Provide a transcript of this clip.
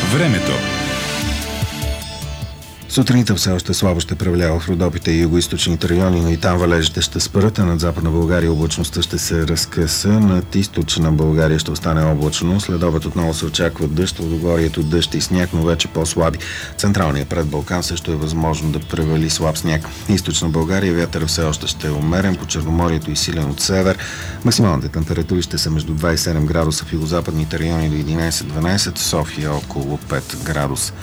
Времето. Сутринта все още слабо ще превалява в Родопите и югоизточните райони, но и там валежите ще спрат, а над Западна България облачността ще се разкъса. Над Източна България ще остане облачно. След обед отново се очаква дъжд, в Водогорието дъжд и сняг, но вече по-слаби. Централният предбалкан също е възможно да превали слаб сняг. Източна България вятър все още ще е умерен, по Черноморието и силен от север. Максималните температури ще са между 27 градуса в югозападните райони до 11-12, София около 5 градуса.